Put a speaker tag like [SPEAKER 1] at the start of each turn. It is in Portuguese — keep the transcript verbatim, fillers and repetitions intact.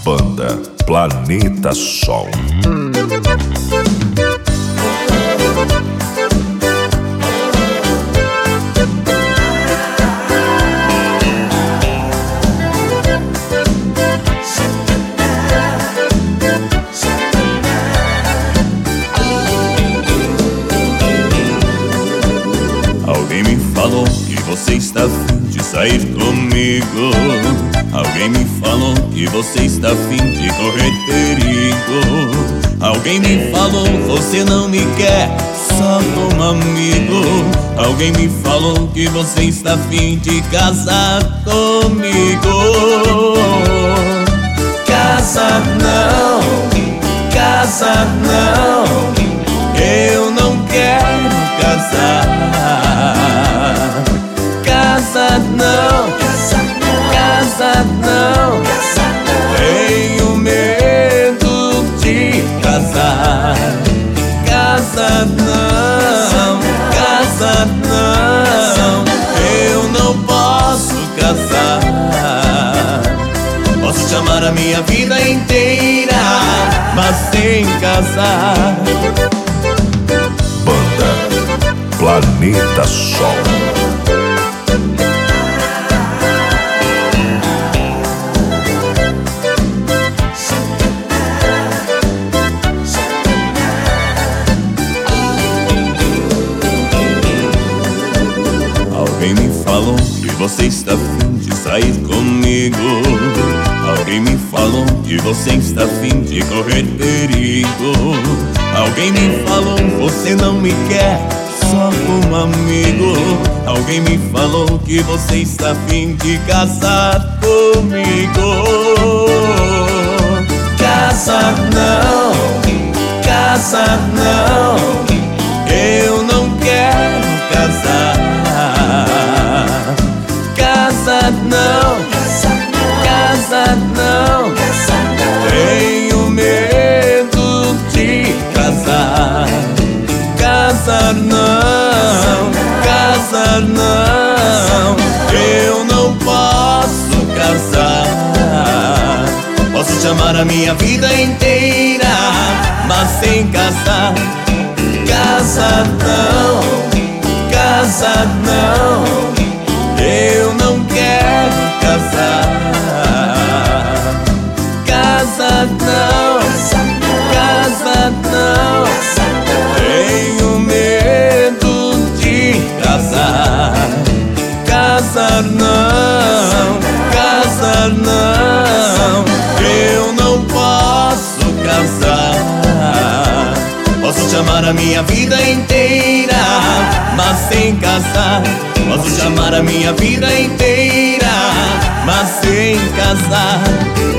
[SPEAKER 1] Banda Planeta Sol.
[SPEAKER 2] Alguém me falou que você está afim de sair comigo. Alguém me falou que você está afim de correr perigo. Alguém me falou você não me quer só como amigo. Alguém me falou que você está afim de casar comigo. Casa não, casa não, eu não quero casar. Casa não, casa não, tenho medo de casar. Casa não, casa não, eu não posso casar. Posso chamar a minha vida inteira, mas sem casar.
[SPEAKER 1] Banda Planeta Sol.
[SPEAKER 2] Alguém me falou que você está afim de sair comigo. Alguém me falou que você está afim de correr perigo. Alguém me falou você não me quer só como amigo. Alguém me falou que você está afim de casar comigo. Casa não, casa não, eu não quero casar. Casa não, casa não, tenho medo de casar. Casa não, casa não, eu não posso casar. Posso chamar a minha vida inteira, mas sem casar. Casa não, casa não, eu não quero casar. Casa não, casa não, tenho medo de casar. Casa não, casa não, eu não posso casar. Posso chamar a minha vida inteira, mas sem casar. Posso chamar a minha vida inteira, mas sem casar.